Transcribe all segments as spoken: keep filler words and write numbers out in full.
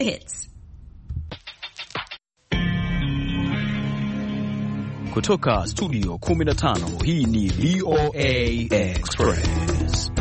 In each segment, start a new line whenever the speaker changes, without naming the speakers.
Hits.
Kutoka studio kumi na tano, hii ni V O A Express.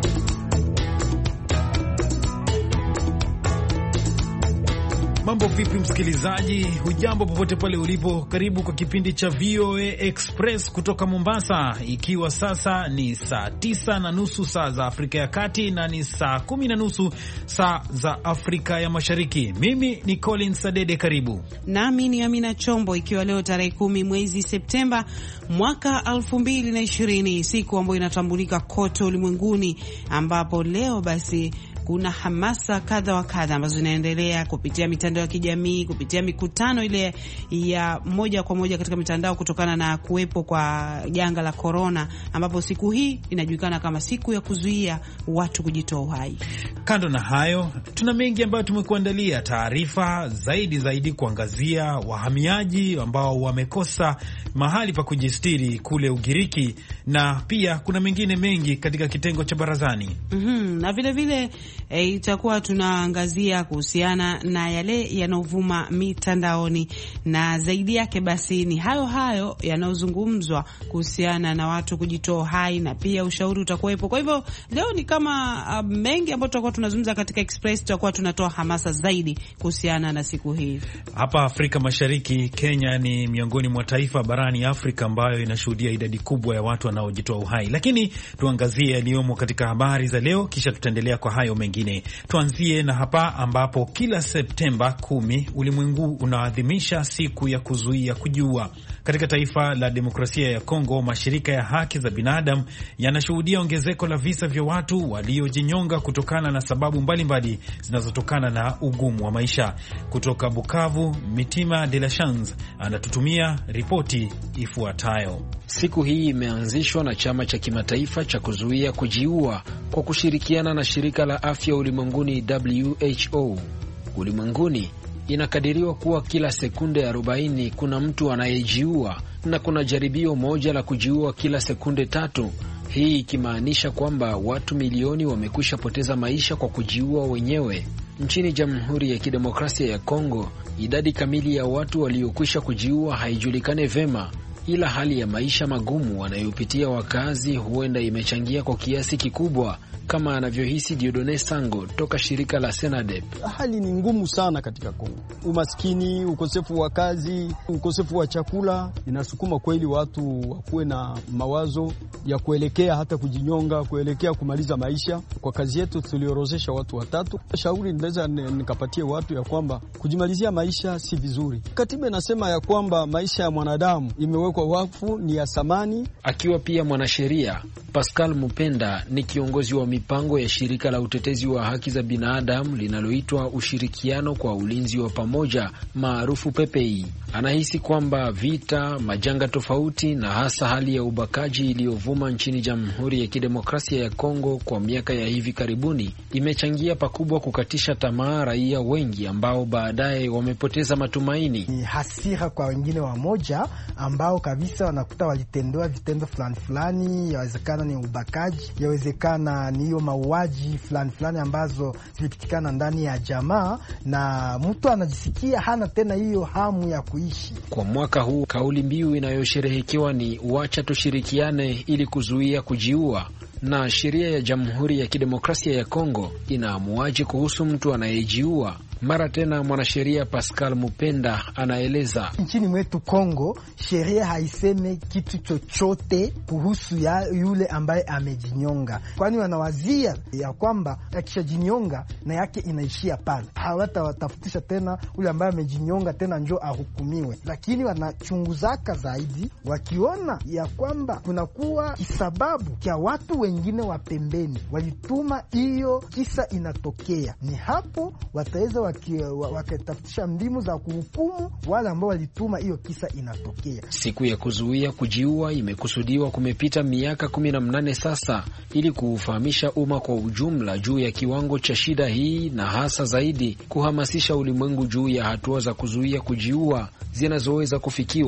Mambo vipi msikilizaji, hujambo popote pale ulipo, karibu kwa kipindi cha V O A Express kutoka Mombasa, ikiwa sasa ni saa tisa na nusu saa za Afrika ya Kati na ni saa kumi na nusu saa za Afrika ya Mashariki. Mimi ni Colin Sadede, karibu.
Nami ni Amina Chombo, ikiwa leo tarehe kumi mwezi Septemba mwaka elfu mbili na ishirini, siku ambayo inatambulika kote ulimwenguni, ambapo leo basi kuna hamasa kadha wa kadha ambazo zinaendelea kupitia mitandao ya kijamii, kupitia mikutano ile ya moja kwa moja katika mitandao kutokana na kuwepo kwa janga la corona, ambapo siku hii inajulikana kama siku ya kuzuia watu kujitoa uhai.
Kando na hayo, tuna mengi ambayo tumekuandalia, taarifa zaidi zaidi kuangazia wahamiaji ambao wamekosa mahali pa kujistiri kule Ugiriki, na pia kuna mengine mengi katika kitengo cha barazani.
Mhm, na vile vile E, itakuwa tunaangazia kuhusiana na yale yanovuma mitandaoni, na zaidi yake basi ni hayo hayo yanayozungumzwa kuhusiana na watu kujitoa hai, na pia ushauri utakuwepo. Kwa hivyo leo ni kama uh, mengi ambayo tutakuwa tunazungumza katika Express. Tutakuwa tunatoa hamasa zaidi kuhusiana na siku hii.
Hapa Afrika Mashariki, Kenya ni miongoni mwa taifa barani Afrika ambayo inashuhudia idadi kubwa ya watu wanaojitoa uhai, lakini tuangazie yaliyomo katika habari za leo, kisha tutaendelea kwa hayo mengi. Tuanzie na hapa ambapo kila Septemba kumi ulimwengu unaadhimisha siku ya kuzuia kujiua. Katika taifa la demokrasia ya Kongo, mashirika ya haki za binadamu yanashuhudia ongezeko la visa vya watu waliojinyonga kutokana na sababu mbalimbali zinazotokana na ugumu wa maisha. Kutoka Bukavu, Mitima de la Chance anatutumia ripoti ifuatayo.
Siku hii imeanzishwa na chama cha kimataifa cha kuzuia kujiua kwa kushirikiana na shirika la afya ulimwenguni W H O. Ulimwenguni inakadiriwa kuwa kila sekunde arobaini kuna mtu anayejiua, na kuna jaribio moja la kujiua kila sekunde tatu. Hii ikimaanisha kwamba watu milioni wamekwisha poteza maisha kwa kujiua wenyewe. Nchini Jamhuri ya Kidemokrasia ya Kongo, idadi kamili ya watu waliokwisha kujiua haijulikane vema, ila hali ya maisha magumu wanayopitia wakazi huenda imechangia kwa kiasi kikubwa, kama anavyohisi Diodone Sango toka shirika la Senadep.
Hali ni ngumu sana katika Kongo. Umaskini, ukosefu wa kazi, ukosefu wa chakula inasukuma kweli watu wakuwe na mawazo ya kuelekea hata kujinyonga, kuelekea kumaliza maisha. Kwa kazi yetu tuliorozesha watu watatu. Shauri ndaweza nikapatie watu ya kwamba kujimalizia maisha si vizuri. Katiba inasema ya kwamba maisha ya mwanadamu imewekwa wakfu, ni ya samani.
Akiwa pia mwanasheria, Pascal Mupenda ni kiongozi wa mipango ya shirika la utetezi wa haki za binadamu linaloitwa Ushirikiano kwa Ulinzi wa Pamoja, maarufu P P I. Anahisi kwamba vita, majanga tofauti na hasa hali ya ubakaji iliyovuma nchini Jamhuri ya Kidemokrasia ya Kongo kwa miaka ya hivi karibuni imechangia pakubwa kukatisha tamaa raia wengi ambao baadaye wamepoteza matumaini.
Ni hasira kwa wengine wamoja ambao kabisa wanakuta walitendewa vitendo fulani fulani, yawezekana ni ubakaji, yawezekana ni hiyo mauaji fulani fulani ambazo zilipitikana ndani ya jamaa, na mtu anajisikia hana tena hiyo hamu ya kuishi.
Kwa mwaka huu kauli mbiu inayosherehekewa ni wacha tushirikiane ili kuzuia kujiua. Na sheria ya Jamhuri ya Kidemokrasia ya Kongo inaamuaje kuhusu mtu anayejiua? Mara tena mwanasheria Pascal Mupenda anaeleza.
Nchini mwetu Kongo, sheria haiseme kitu chochote kuhusu ya yule ambaye amejinyonga, kwani wanawazia ya kwamba akishajinyonga na yake inaishia pale, hawata watafutisha tena yule ambaye amejinyonga tena njoo ahukumiwe. Lakini wanachunguzaka zaidi, wakiona ya kwamba kunakuwa kisababu kia watu wengine wa pembeni walituma hiyo kisa inatokea, ni hapo wataweza wakatafutisha mbinu za kuhukumu wale ambao walituma hiyo kisa inatokea.
Siku ya kuzuia kujiua imekusudiwa kumepita miaka kumi na mnane sasa, ili kuufahamisha umma kwa ujumla juu ya kiwango cha shida hii, na hasa zaidi kuhamasisha ulimwengu juu ya hatua za kuzuia kujiua zinazoweza kufikiwa.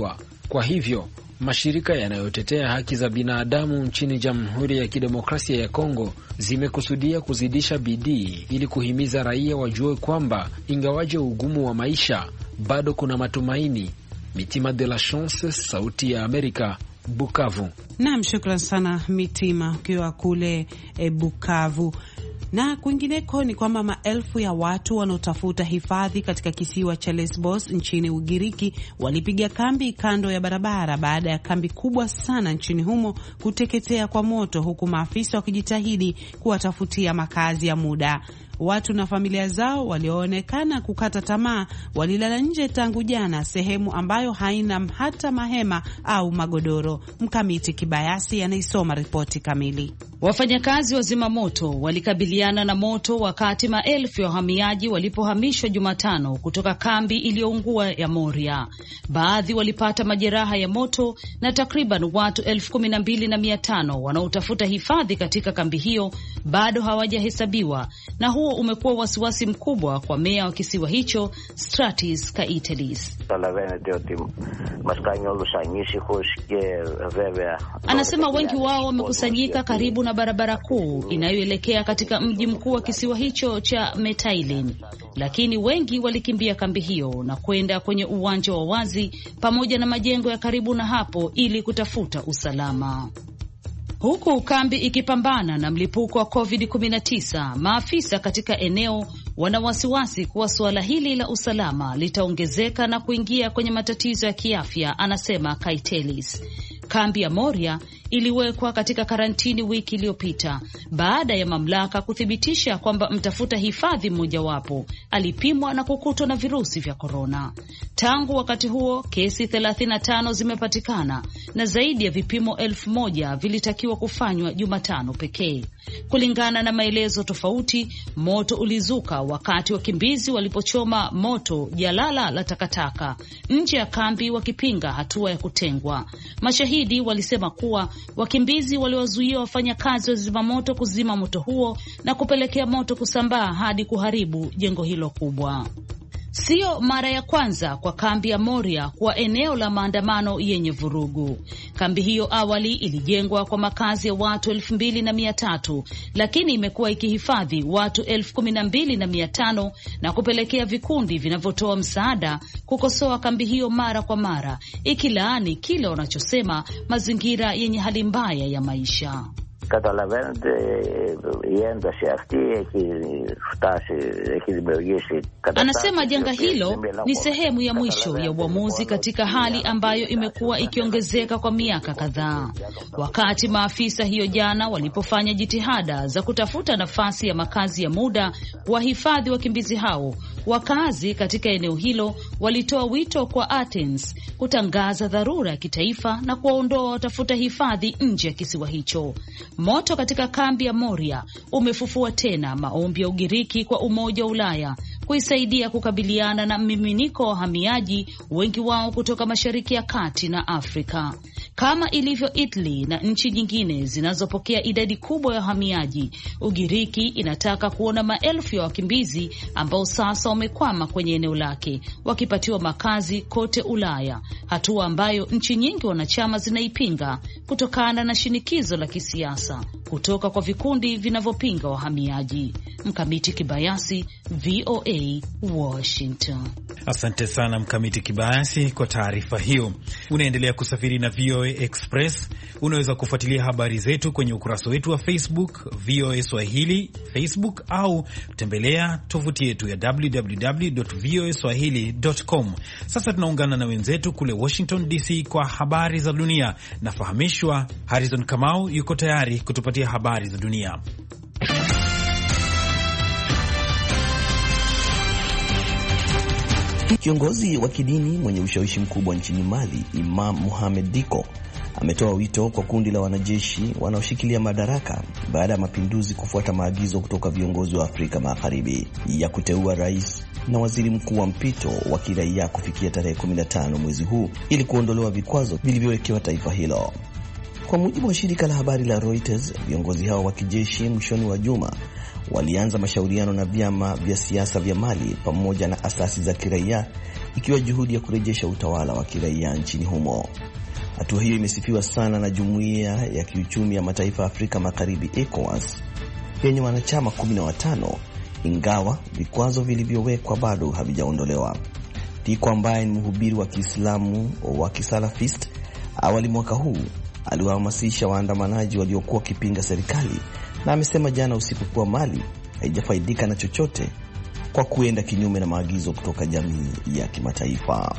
Kwa hivyo mashirika yanayotetea haki za binadamu nchini Jamhuri ya Kidemokrasia ya Kongo zimekusudia kuzidisha bidii ili kuhimiza raia wajue kwamba ingawaje ugumu wa maisha bado kuna matumaini. Mitima de la Chance, Sauti ya Amerika, Bukavu.
Naam, shukran sana Mitima ukiwa kule e, Bukavu. Na kwingineko ni kwamba maelfu ya watu wanaotafuta hifadhi katika kisiwa cha Lesbos nchini Ugiriki walipiga kambi kando ya barabara baada ya kambi kubwa sana nchini humo kuteketea kwa moto, huku maafisa wakijitahidi kuwatafutia makazi ya muda. Watu na familia zao walioonekana kukata tamaa walilala nje tangu jana, sehemu ambayo haina hata mahema au magodoro. Mkamiti Kibayasi anaisoma ripoti kamili.
Wafanyakazi wa zimamoto walikabiliana na moto wakati maelfu ya wahamiaji walipohamishwa Jumatano kutoka kambi iliyoungua ya Moria. Baadhi walipata majeraha ya moto na takriban watu elfu kumi na mbili na mia tano wanaotafuta hifadhi katika kambi hiyo bado hawajahesabiwa, na huo umekuwa wasiwasi mkubwa kwa meya wa kisiwa hicho Stratis Kaitelis. Anasema wengi wao wamekusanyika karibu na barabara kuu inayoelekea katika mji mkuu wa kisiwa hicho cha Metailin, lakini wengi walikimbia kambi hiyo na kwenda kwenye uwanja wa wazi pamoja na majengo ya karibu na hapo ili kutafuta usalama. Huku kambi ikipambana na mlipuko wa covid kumi na tisa, maafisa katika eneo wana wasiwasi kuwa suala hili la usalama litaongezeka na kuingia kwenye matatizo ya kiafya, anasema Kaitelis. Kambi ya Moria iliwekwa katika karantini wiki iliyopita baada ya mamlaka kuthibitisha kwamba mtafuta hifadhi mmojawapo alipimwa na kukutwa na virusi vya korona. Tangu wakati huo kesi thelathini na tano zimepatikana na zaidi ya vipimo elfu moja vilitakiwa kufanywa Jumatano pekee. Kulingana na maelezo tofauti, moto ulizuka wakati wakimbizi walipochoma moto jalala la takataka nje ya kambi wakipinga hatua ya kutengwa. Mashahidi walisema kuwa wakimbizi waliwazuia wafanyakazi wa zimamoto kuzima moto huo na kupelekea moto kusambaa hadi kuharibu jengo hilo kubwa. Sio mara ya kwanza kwa kambi ya Moria kuwa eneo la maandamano yenye vurugu. Kambi hiyo awali ilijengwa kwa makazi ya watu elfu mbili na mia tatu, lakini imekuwa ikihifadhi watu elfu kumi na mbili na mia tano na kupelekea vikundi vinavyotoa msaada kukosoa kambi hiyo mara kwa mara, ikilaani kile wanachosema mazingira yenye hali mbaya ya maisha. Anasema janga hilo ni sehemu ya mwisho ya uamuzi katika hali ambayo imekuwa ikiongezeka kwa miaka kadhaa. Wakati maafisa hiyo jana walipofanya jitihada za kutafuta nafasi ya makazi ya muda wahifadhi wakimbizi hao, wakazi katika eneo hilo walitoa wito kwa Athens kutangaza dharura ya kitaifa na kuwaondoa watafuta hifadhi nje ya kisiwa hicho. Moto katika kambi ya Moria umefufua tena maombi ya Ugiriki kwa Umoja wa Ulaya kuisaidia kukabiliana na mmiminiko wa wahamiaji, wengi wao kutoka Mashariki ya Kati na Afrika. Kama ilivyo Italy na nchi nyingine zinazopokea idadi kubwa ya wahamiaji, Ugiriki inataka kuona maelfu ya wakimbizi ambao sasa wamekwama kwenye eneo lake wakipatiwa makazi kote Ulaya, hatua ambayo nchi nyingi wanachama zinaipinga kutokana na shinikizo la kisiasa kutoka kwa vikundi vinavyopinga wahamiaji. Mkamiti Kibayasi, V O A, Washington.
Asante sana Mkamiti Kibayasi kwa taarifa hiyo. Unaendelea kusafiri na V O A Express. Unaweza kufuatilia habari zetu kwenye ukurasa wetu wa Facebook V O A Swahili Facebook, au tembelea tovuti yetu ya w w w dot voa swahili dot com. Sasa tunaungana na wenzetu kule Washington D C kwa habari za dunia. Nafahamishwa Harrison Kamau yuko tayari kutupatia habari za dunia.
Kiongozi wa kidini mwenye ushawishi mkubwa nchini Mali, Imam Mohamed Diko, ametoa wito kwa kundi la wanajeshi wanaoshikilia madaraka baada ya mapinduzi kufuata maagizo kutoka viongozi wa Afrika Magharibi ya kuteua rais na waziri mkuu wa mpito wa kiraia kufikia tarehe kumi na tano mwezi huu ili kuondolewa vikwazo vilivyowekewa taifa hilo. Kwa mujibu wa shirika la habari la Reuters, viongozi hao wa kijeshi mwishoni wa juma walianza mashauriano na vyama vya siasa vya Mali pamoja na asasi za kiraia, ikiwa juhudi ya kurejesha utawala wa kiraia nchini humo. Hatua hiyo imesifiwa sana na Jumuiya ya Kiuchumi ya Mataifa ya Afrika Magharibi ECOWAS yenye wanachama kumi na watano, ingawa vikwazo vilivyowekwa bado havijaondolewa. Tiko ambaye ni mhubiri wa Kiislamu wa Kisalafist, awali mwaka huu aliwahamasisha waandamanaji waliokuwa wakipinga serikali, na amesema jana usiku kuwa Mali haijafaidika na chochote kwa kuenda kinyume na maagizo kutoka jamii ya kimataifa.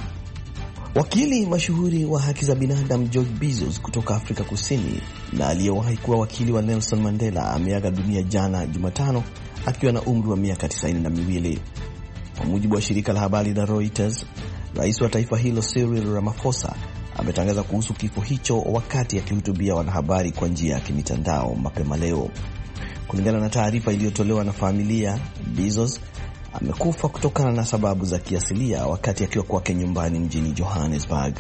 Wakili mashuhuri wa haki za binadamu George Bizos kutoka Afrika Kusini na aliyewahi kuwa wakili wa Nelson Mandela ameaga dunia jana Jumatano akiwa na umri wa miaka tisaini na miwili. Kwa mujibu wa shirika la habari la Reuters, rais wa taifa hilo Cyril Ramaphosa ametangaza kuhusu kifo hicho wakati akihutubia wanahabari kwa njia ya kimitandao mapema leo. Kulingana na taarifa iliyotolewa na familia, Bizos amekufa kutokana na sababu za kiasilia wakati akiwa kwake nyumbani mjini Johannesburg.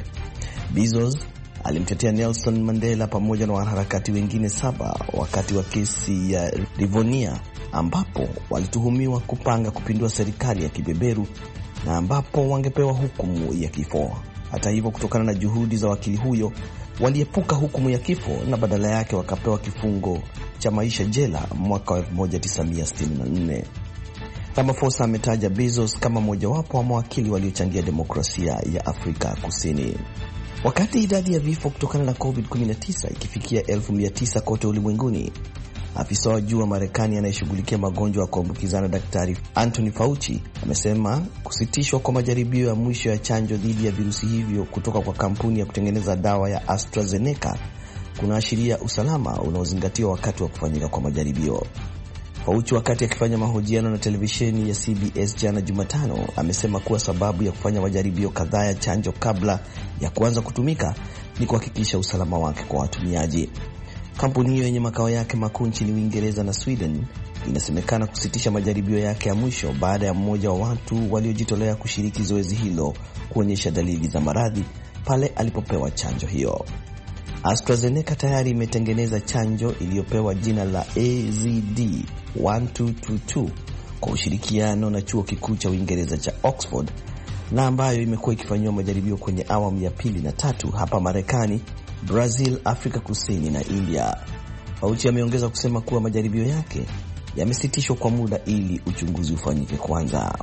Bizos alimtetea Nelson Mandela pamoja na wanaharakati wengine saba wakati wa kesi ya Rivonia, ambapo walituhumiwa kupanga kupindua serikali ya kibeberu na ambapo wangepewa hukumu ya kifo. Hata hivyo, kutokana na juhudi za wakili huyo, waliepuka hukumu ya kifo na badala yake wakapewa kifungo cha maisha jela mwaka wa elfu moja tisa mia sitini na nne. Ramaphosa ametaja Bezos kama mojawapo wa mawakili waliochangia demokrasia ya Afrika Kusini. Wakati idadi ya vifo kutokana na covid kumi na tisa ikifikia elfu mia tisa kote ulimwenguni, afisa wa juu wa Marekani anayeshughulikia magonjwa ya kuambukizana Daktari Anthony Fauci amesema kusitishwa kwa majaribio ya mwisho ya chanjo dhidi ya virusi hivyo kutoka kwa kampuni ya kutengeneza dawa ya AstraZeneca kunaashiria usalama unaozingatiwa wakati wa kufanyika kwa majaribio. Fauci, wakati akifanya mahojiano na televisheni ya C B S jana Jumatano, amesema kuwa sababu ya kufanya majaribio kadhaa ya chanjo kabla ya kuanza kutumika ni kuhakikisha usalama wake kwa watumiaji. Kampuni hiyo yenye makao yake makuu nchini Uingereza na Sweden inasemekana kusitisha majaribio yake ya mwisho baada ya mmoja wa watu waliojitolea kushiriki zoezi hilo kuonyesha dalili za maradhi pale alipopewa chanjo hiyo. AstraZeneca tayari imetengeneza chanjo iliyopewa jina la A Z D one two two two kwa ushirikiano na chuo kikuu cha Uingereza cha Oxford, na ambayo imekuwa ikifanywa majaribio kwenye awamu ya pili na tatu hapa Marekani, Brazil, Afrika Kusini na India. Fauci ameongeza kusema kuwa majaribio yake yamesitishwa kwa muda ili uchunguzi ufanyike kwanza.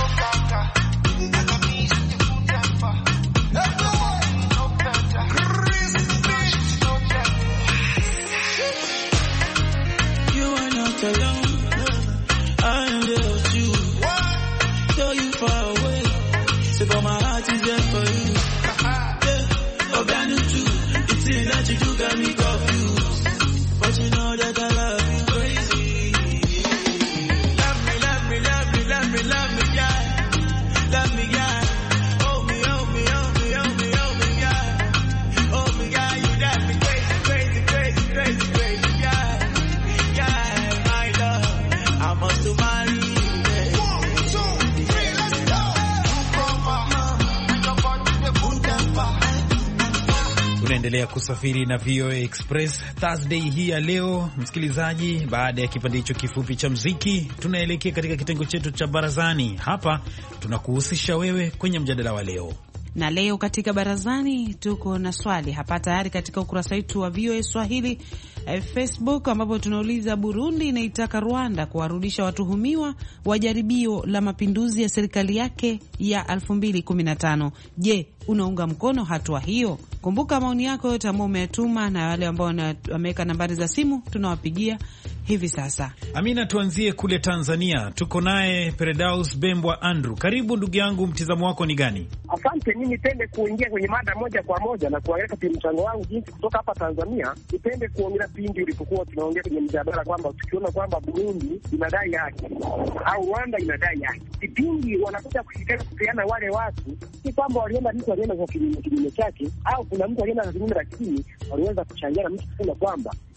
Unaendelea kusafiri na V O A Express Thursday hii ya leo, msikilizaji. Baada ya kipande hicho kifupi cha muziki, tunaelekea katika kitengo chetu cha barazani. Hapa tunakuhusisha wewe kwenye mjadala wa leo.
Na leo katika barazani tuko na swali hapa tayari katika ukurasa wetu wa V O A Swahili eh, Facebook, ambapo tunauliza, Burundi inaitaka Rwanda kuwarudisha watuhumiwa wa jaribio la mapinduzi ya serikali yake ya elfu mbili kumi na tano. Je, unaunga mkono hatua hiyo? Kumbuka maoni yako yote ambao umetuma na wale ambao wameweka nambari za simu tunawapigia hivi sasa.
Amina, tuanzie kule Tanzania. Tuko naye Peredaus Bembwa Andrew. Karibu ndugu yangu, mtizamo wako ni gani?
Asante. Mimi nipende kuingia kwenye mada moja kwa moja na kuangalia kwa mchango wangu jinsi kutoka hapa Tanzania. Nipende kuongea pindi ulipokuwa tunaongea kwenye mjadala kwamba tukiona kwamba Burundi inadai haki au Rwanda inadai haki, kipindi wanakuja kushikana kupeana wale watu, si kwamba walienda mtu alienda kwa kinyume chake au kuna mtu alienda kwa kinyume, lakini waliweza kuchangiana mtu kusema kwamba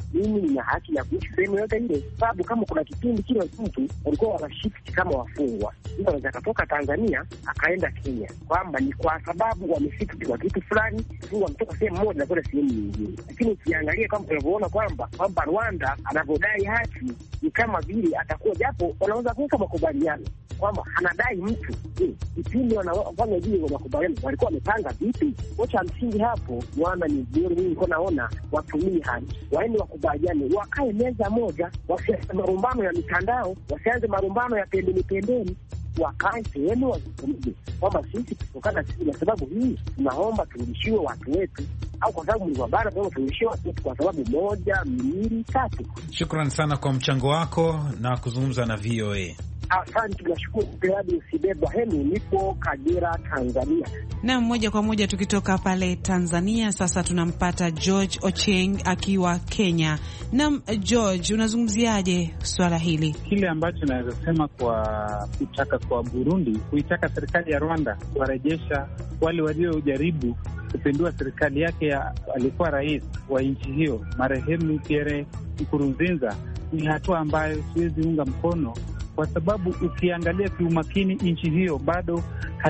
mimi nina haki ya kuishi sehemu yote ile, sababu kama kuna kipindi kila mtu walikuwa wanashifti kama wafungwa, mtu anaweza akatoka Tanzania akaenda Kenya, kwamba ni kwa sababu wameshifti kwa kitu fulani, wametoka sehemu moja na kwenda sehemu nyingine. Lakini ukiangalia kama tunavyoona kwamba kwamba Rwanda anavyodai haki ni kama vile atakuwa, japo wanaweza kuweka makubaliano kwamba anadai mtu kipindi wanafanya vile wa makubaliano walikuwa wamepanga vipi. Kocha msingi hapo Rwanda ni vile mimi niko naona watumie haki, waende wakubaliane, wakae meza moja, wasianze marumbano ya mitandao, wasianze marumbano ya pembeni pembeni, wakae sehemu wazungumze kwamba sisi kutokana na sababu hii tunaomba turudishiwe watu wetu, au kwa sababu ni wabara kwa turudishiwe watu wetu kwa sababu moja, mbili, tatu.
Shukrani sana kwa mchango wako na kuzungumza na V O A.
Asante, tunashukuru. Peadi Usibebwa Hemi, nipo Kagera, Tanzania.
Na moja kwa moja tukitoka pale Tanzania, sasa tunampata George Ochieng akiwa Kenya. Na George, unazungumziaje swala hili?
Kile ambacho naweza sema kwa kutaka kwa Burundi, kuitaka serikali ya Rwanda kuwarejesha wale waliojaribu kupindua serikali yake ya alikuwa rais wa nchi hiyo marehemu Pierre Nkurunziza, ni hatua ambayo siwezi unga mkono, kwa sababu ukiangalia kiumakini nchi hiyo bado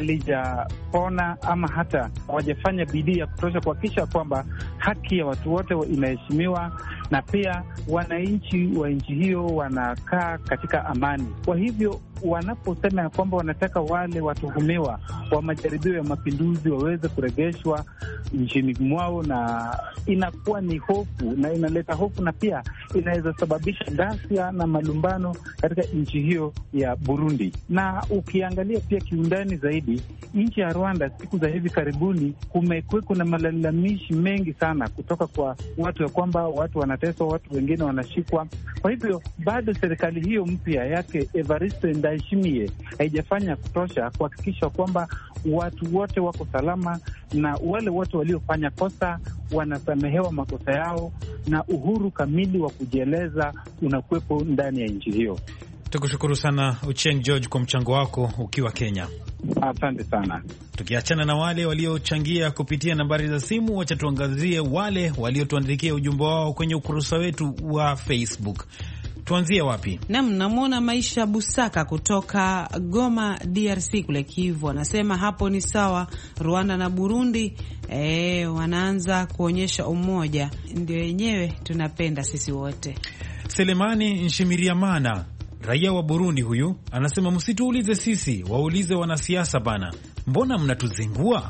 halijapona ama hata hawajafanya bidii ya kutosha kuhakikisha kwamba haki ya watu wote inaheshimiwa na pia wananchi wa nchi hiyo wanakaa katika amani. Kwa hivyo wanaposema ya kwamba wanataka wale watuhumiwa wa majaribio ya mapinduzi waweze kuregeshwa nchini mwao, na inakuwa ni hofu na inaleta hofu, na pia inaweza sababisha ghasia na malumbano katika nchi hiyo ya Burundi. Na ukiangalia pia kiundani zaidi, nchi ya Rwanda siku za hivi karibuni kumekuwa na malalamishi mengi sana kutoka kwa watu ya kwamba watu wanateswa, watu wengine wanashikwa. Kwa hivyo bado serikali hiyo mpya yake Evariste Ndayishimiye haijafanya kutosha kuhakikisha kwamba watu wote wako salama na wale wote waliofanya kosa wanasamehewa makosa yao na uhuru kamili wa kujieleza unakuwepo ndani ya nchi hiyo.
Tukushukuru sana Ochieng George kwa mchango wako ukiwa Kenya.
Asante sana.
Tukiachana na wale waliochangia kupitia nambari za simu, wacha tuangazie wale waliotuandikia ujumbe wao kwenye ukurasa wetu wa Facebook. Tuanzie wapi?
Naam, namwona Maisha Busaka kutoka Goma, D R C kule Kivu, anasema hapo ni sawa, Rwanda na Burundi e, wanaanza kuonyesha umoja, ndio yenyewe tunapenda sisi wote.
Selemani Nshimiriamana, raia wa Burundi huyu, anasema msituulize sisi, waulize wanasiasa bana, mbona mnatuzingua?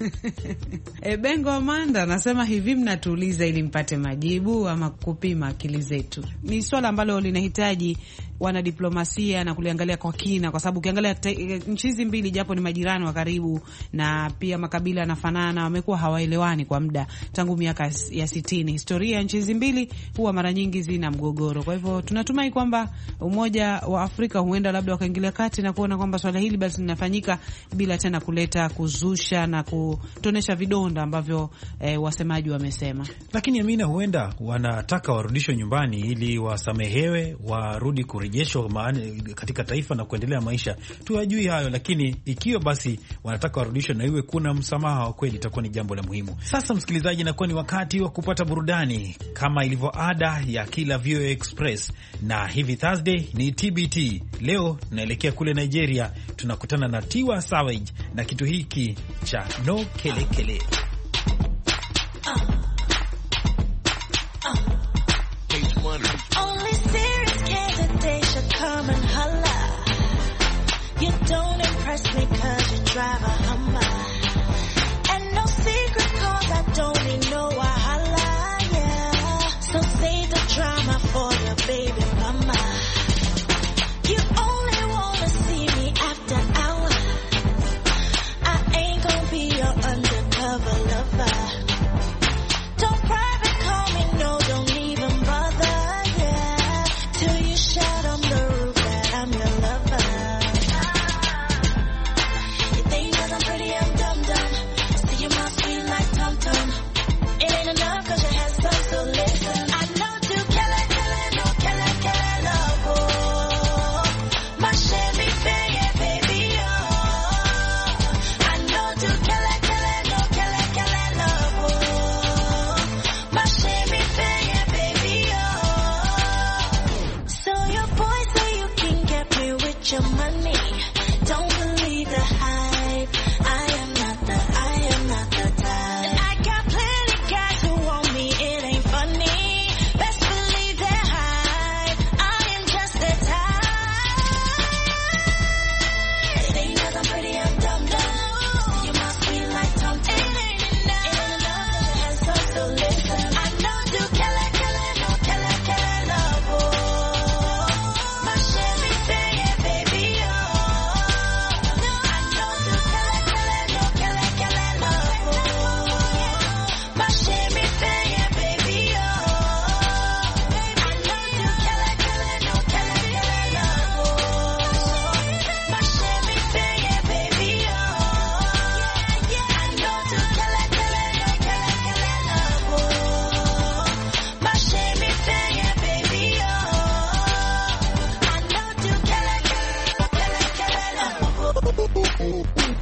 E, Bengo Amanda anasema hivi, mnatuuliza ili mpate majibu ama kupima akili zetu? Ni swala ambalo linahitaji wanadiplomasia na kuliangalia kwa kina, kwa sababu ukiangalia nchi hizi mbili japo ni majirani wa karibu na pia makabila yanafanana, wamekuwa hawaelewani kwa muda tangu miaka ya sitini. Historia ya nchi hizi mbili huwa mara nyingi zina mgogoro. Kwa hivyo tunatumai kwamba Umoja wa Afrika huenda labda wakaingilia kati na kuona kwamba swala hili basi linafanyika bila tena kuleta kuzusha na kutonesha vidonda ambavyo eh, wasemaji wamesema.
Lakini Amina, huenda wanataka warudishwe nyumbani ili wasamehewe, warudi kurejeshwa katika taifa na kuendelea maisha. Tuwajui hayo, lakini ikiwa basi wanataka warudishwe na iwe kuna msamaha wa kweli, itakuwa ni jambo la muhimu. Sasa msikilizaji, inakuwa ni wakati wa kupata burudani kama ilivyo ada ya kila V O A Express, na hivi Thursday ni T B T. Leo tunaelekea kule Nigeria, tunakutana na Tiwa Savage na kitu hiki cha No Kele Kele. Uh.
Only serious candidates should come and holla. You don't impress me cause you drive a Hummer. And no secret cause I don't need no wahala, yeah. So save the drama for your baby mama. You only wanna see me after hours. I ain't gonna be your undercover lover. Don't private call me, no, don't even bother. Shout on the roof that I'm your lover. You think that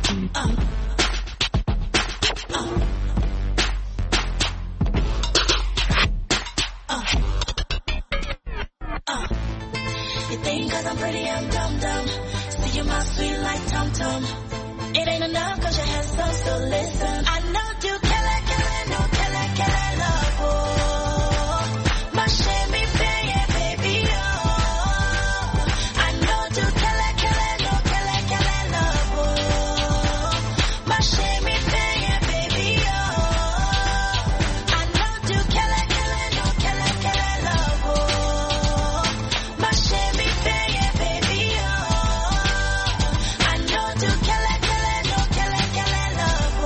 You think cause I'm pretty, I'm dumb dumb. See you my sweet like Tum Tum. It ain't enough cause you're handsome, so listen. I know you kill it, kill it, no kill it, kill it, love, oh. My shame me pay it, baby, oh. I know you kill it, kill it, no kill it, kill it, love, oh. My shame me pay it, baby, oh. I know you kill it, kill it, no kill it, kill it, love, oh. My shame me pay it, baby, oh. I know you kill it, kill it, no kill it, kill it, love,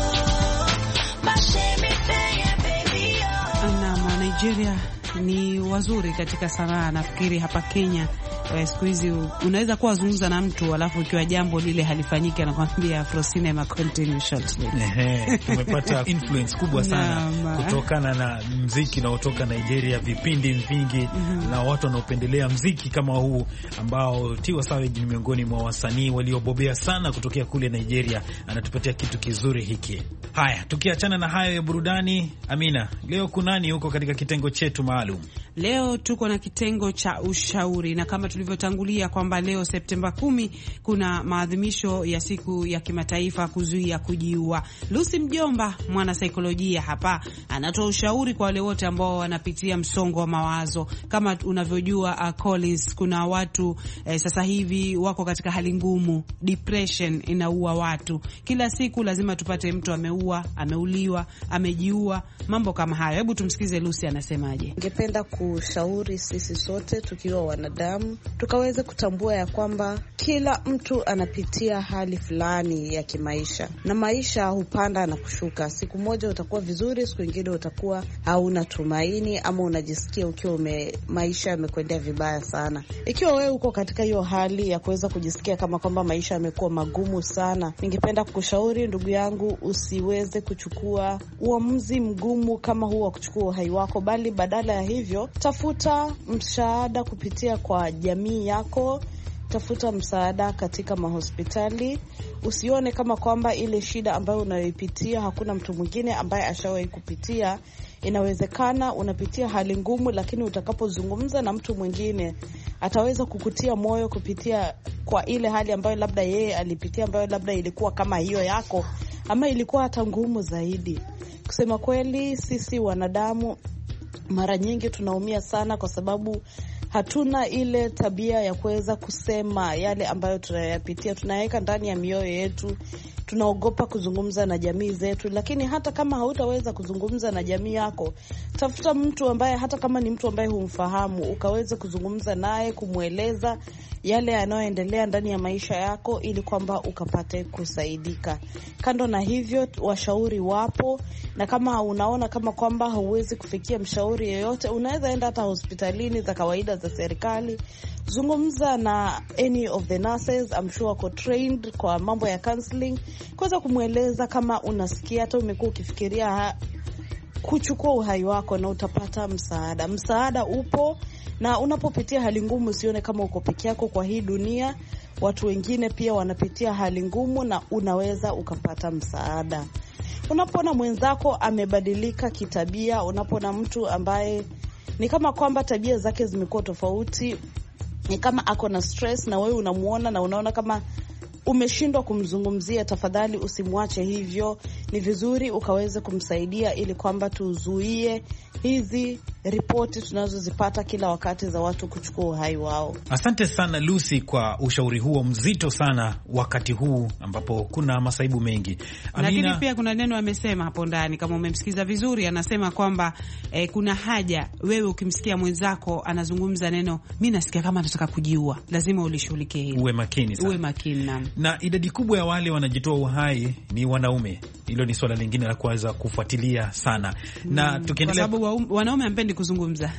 oh. My shame me pay it, baby, oh.
Na Nigeria ni wazuri katika sanaa. Nafikiri hapa Kenya siku hizi unaweza kuwa zungumza na mtu alafu ikiwa jambo lile halifanyiki anakuambia Afro Cinema continue shortly.
Ehe, tumepata influence kubwa sana kutokana na muziki na kutoka Nigeria, vipindi vingi mm -hmm. na watu wanaopendelea muziki kama huu ambao Tiwa Savage ni miongoni mwa wasanii waliobobea sana kutokea kule Nigeria, anatupatia kitu kizuri hiki. Haya, tukiachana na hayo ya burudani, Amina, leo kunani huko katika kitengo chetu maalum?
Leo tuko na kitengo cha ushauri, na kama tulivyotangulia kwamba leo Septemba kumi kuna maadhimisho ya siku ya kimataifa kuzuia kujiua. Lucy Mjomba, mwana saikolojia hapa, anatoa ushauri kwa wale wote ambao wanapitia msongo wa mawazo. Kama unavyojua uh, Collins, kuna watu eh, sasa hivi wako katika hali ngumu, depression inaua watu. Kila siku lazima tupate mtu ameua, ameuliwa, amejiua, mambo kama hayo. Hebu tumsikize Lucy anasemaje.
Ningependa kushauri sisi sote tukiwa wanadamu tukaweze kutambua ya kwamba kila mtu anapitia hali fulani ya kimaisha, na maisha hupanda na kushuka. Siku moja utakuwa vizuri, siku nyingine utakuwa hauna tumaini, ama unajisikia ukiwa ume, maisha yamekwendea vibaya sana. Ikiwa wewe uko katika hiyo hali ya kuweza kujisikia kama kwamba maisha yamekuwa magumu sana, ningependa kukushauri ndugu yangu, usiweze kuchukua uamuzi mgumu kama huo wa kuchukua uhai wako, bali badala ya hivyo tafuta msaada kupitia kwa jamii yako, tafuta msaada katika mahospitali. Usione kama kwamba ile shida ambayo unayoipitia hakuna mtu mwingine ambaye ashawahi kupitia. Inawezekana unapitia hali ngumu, lakini utakapozungumza na mtu mwingine ataweza kukutia moyo kupitia kwa ile hali ambayo labda yeye alipitia, ambayo labda ilikuwa kama hiyo yako ama ilikuwa hata ngumu zaidi. Kusema kweli, sisi wanadamu mara nyingi tunaumia sana kwa sababu hatuna ile tabia ya kuweza kusema yale ambayo tunayapitia. Tunaweka ndani ya mioyo yetu, tunaogopa kuzungumza na jamii zetu. Lakini hata kama hautaweza kuzungumza na jamii yako, tafuta mtu ambaye hata kama ni mtu ambaye humfahamu, ukaweza kuzungumza naye, kumueleza yale yanayoendelea ndani ya maisha yako ili kwamba ukapate kusaidika. Kando na hivyo, washauri wapo, na kama unaona kama kwamba hauwezi kufikia mshauri yeyote, unaweza enda hata hospitalini za kawaida za serikali. Zungumza na any of the nurses, I'm sure wako trained kwa mambo ya counseling, kuweza kumueleza kama unasikia hata umekuwa ukifikiria kuchukua uhai wako, na utapata msaada. Msaada upo, na unapopitia hali ngumu usione kama uko peke yako kwa hii dunia. Watu wengine pia wanapitia hali ngumu na unaweza ukapata msaada. Unapoona mwenzako amebadilika kitabia, unapoona mtu ambaye ni kama kwamba tabia zake zimekuwa tofauti, ni kama ako na stress na wewe unamuona na unaona kama umeshindwa kumzungumzia, tafadhali usimwache hivyo. Ni vizuri ukaweze kumsaidia ili kwamba tuzuie hizi ripoti tunazozipata kila wakati za watu kuchukua uhai wao.
Asante sana Lucy kwa ushauri huo mzito sana wakati huu ambapo kuna masaibu mengi.
Amina... Lakini pia kuna neno amesema hapo ndani, kama umemsikiza vizuri, anasema kwamba eh, kuna haja wewe ukimsikia mwenzako anazungumza neno mimi nasikia kama nataka kujiua, lazima ulishughulikie hilo. Uwe makini sana. Uwe makini na.
Na idadi kubwa ya wale wanajitoa uhai ni wanaume. Hilo ni swala lingine la kuweza kufuatilia sana. Na tukiendelea,
kwa sababu wanaume hampendi kuzungumza.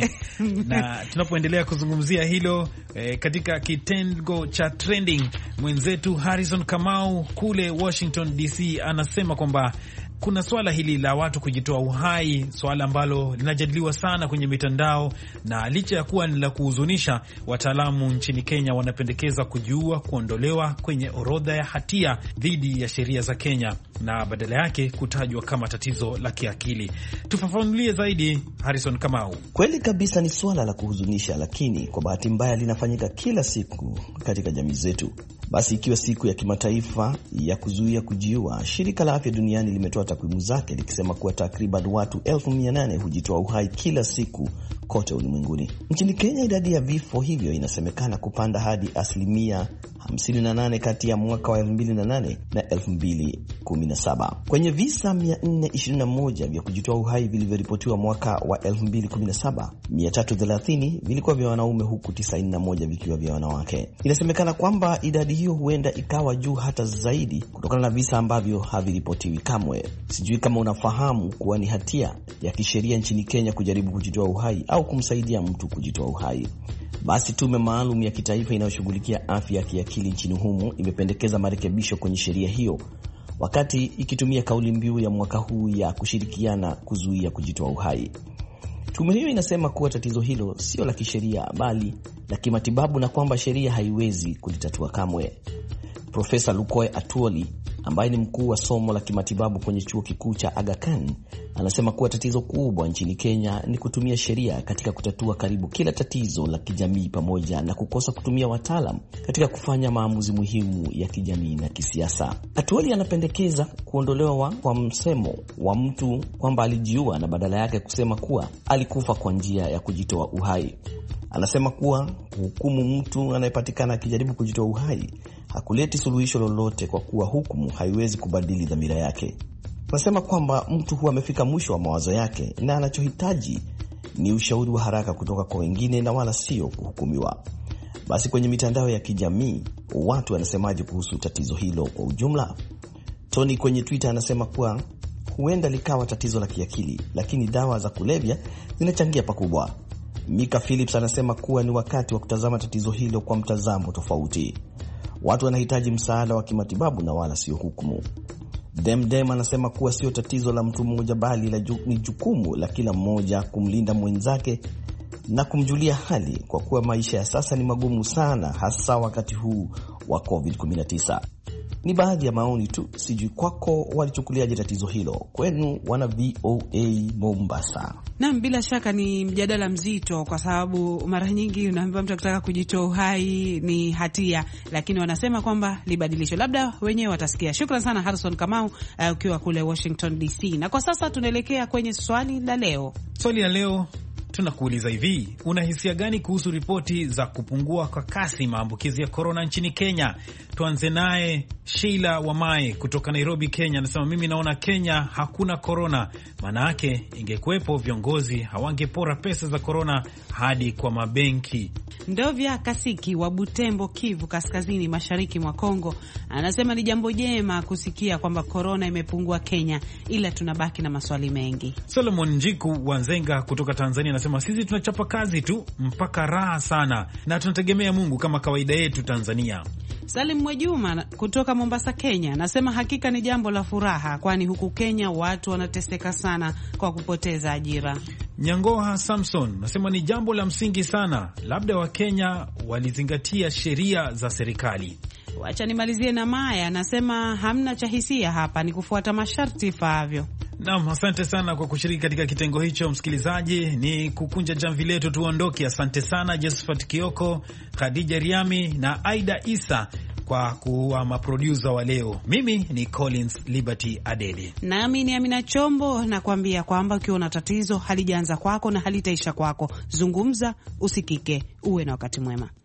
Na tunapoendelea kuzungumzia hilo eh, katika kitengo cha trending, mwenzetu Harrison Kamau kule Washington D C anasema kwamba kuna swala hili la watu kujitoa uhai, swala ambalo linajadiliwa sana kwenye mitandao, na licha ya kuwa ni la kuhuzunisha, wataalamu nchini Kenya wanapendekeza kujiua kuondolewa kwenye orodha ya hatia dhidi ya sheria za Kenya na badala yake kutajwa kama tatizo la kiakili. Tufafanulie zaidi, Harrison Kamau.
Kweli kabisa ni swala la kuhuzunisha, lakini kwa bahati mbaya linafanyika kila siku katika jamii zetu. Basi ikiwa siku ya kimataifa ya kuzuia kujiua, shirika la afya duniani limetoa takwimu zake likisema kuwa takriban watu elfu mia nane hujitoa uhai kila siku kote ulimwenguni. Nchini Kenya idadi ya vifo hivyo inasemekana kupanda hadi asilimia hamsini na nane kati ya mwaka wa elfu mbili na nane na elfu mbili kumi na saba. Kwenye visa mia nne ishirini na moja vya kujitoa uhai vilivyoripotiwa mwaka wa elfu mbili kumi na saba, mia tatu thelathini vilikuwa vya wanaume huku tisaini na moja vikiwa vya wanawake. Inasemekana kwamba idadi hiyo huenda ikawa juu hata zaidi kutokana na visa ambavyo haviripotiwi kamwe. Sijui kama unafahamu kuwa ni hatia ya kisheria nchini Kenya kujaribu kujitoa uhai au kumsaidia mtu kujitoa uhai. Basi tume maalum ya kitaifa inayoshughulikia afya ya kiakili nchini humo imependekeza marekebisho kwenye sheria hiyo, wakati ikitumia kauli mbiu ya mwaka huu ya kushirikiana kuzuia kujitoa uhai. Tume hiyo inasema kuwa tatizo hilo sio la kisheria bali la kimatibabu na kwamba sheria haiwezi kulitatua kamwe. Profesa Lukoe Atuoli ambaye ni mkuu wa somo la kimatibabu kwenye chuo kikuu cha Aga Khan anasema kuwa tatizo kubwa nchini Kenya ni kutumia sheria katika kutatua karibu kila tatizo la kijamii pamoja na kukosa kutumia wataalam katika kufanya maamuzi muhimu ya kijamii na kisiasa. Atuoli anapendekeza kuondolewa kwa msemo wa mtu kwamba alijiua na badala yake kusema kuwa alikufa kwa njia ya kujitoa uhai. Anasema kuwa kuhukumu mtu anayepatikana akijaribu kujitoa uhai hakuleti suluhisho lolote kwa kuwa hukumu haiwezi kubadili dhamira yake. Anasema kwamba mtu huwa amefika mwisho wa mawazo yake na anachohitaji ni ushauri wa haraka kutoka kwa wengine na wala sio kuhukumiwa. Basi kwenye mitandao ya kijamii watu wanasemaje kuhusu tatizo hilo kwa ujumla? Tony kwenye Twitter anasema kuwa huenda likawa tatizo la kiakili, lakini dawa za kulevya zinachangia pakubwa. Mika Phillips anasema kuwa ni wakati wa kutazama tatizo hilo kwa mtazamo tofauti. Watu wanahitaji msaada wa kimatibabu na wala sio hukumu. Demdem anasema kuwa sio tatizo la mtu mmoja bali la ju, ni jukumu la kila mmoja kumlinda mwenzake na kumjulia hali kwa kuwa maisha ya sasa ni magumu sana, hasa wakati huu wa covid kumi na tisa. Ni baadhi ya maoni tu, sijui kwako walichukuliaje tatizo hilo. Kwenu wana V O A Mombasa.
Naam, bila shaka ni mjadala mzito kwa sababu mara nyingi unaambiwa mtu akitaka kujitoa uhai ni hatia, lakini wanasema kwamba libadilishwe. Labda wenyewe watasikia. Shukrani sana Harrison Kamau uh, ukiwa kule Washington D C. Na kwa sasa tunaelekea kwenye swali la leo.
Swali la leo tunakuuliza hivi: unahisia gani kuhusu ripoti za kupungua kwa kasi maambukizi ya corona nchini Kenya? Tuanze naye Sheila Wamae kutoka Nairobi, Kenya. Anasema mimi naona Kenya hakuna corona, maana yake ingekuwepo viongozi hawangepora pesa za corona hadi kwa mabenki.
Ndovya Kasiki wa Butembo, Kivu Kaskazini, mashariki mwa Kongo, anasema ni jambo jema kusikia kwamba corona imepungua Kenya, ila tunabaki na maswali mengi.
Solomon Njiku wa Nzenga kutoka Tanzania anasema sisi tunachapa kazi tu mpaka raha sana na tunategemea Mungu kama kawaida yetu Tanzania.
Salim Mwejuma kutoka Mombasa, Kenya, anasema hakika ni jambo la furaha, kwani huku Kenya watu wanateseka sana kwa kupoteza ajira.
Nyangoha Samson nasema ni jambo la msingi sana, labda wa Kenya walizingatia sheria za serikali.
Wacha nimalizie na Maya, anasema hamna cha hisia hapa, ni kufuata masharti faavyo.
Naam, asante sana kwa kushiriki katika kitengo hicho. Msikilizaji, ni kukunja jamvi letu tuondoke. Asante sana Josephat Kioko, Khadija Riami na Aida Isa kwa kuwa maproducer wa leo. Mimi ni Collins Liberty Adede.
Nami ni Amina Chombo, na kuambia kwamba ukiwa na tatizo halijaanza kwako na halitaisha kwako. Zungumza, usikike, uwe na wakati mwema.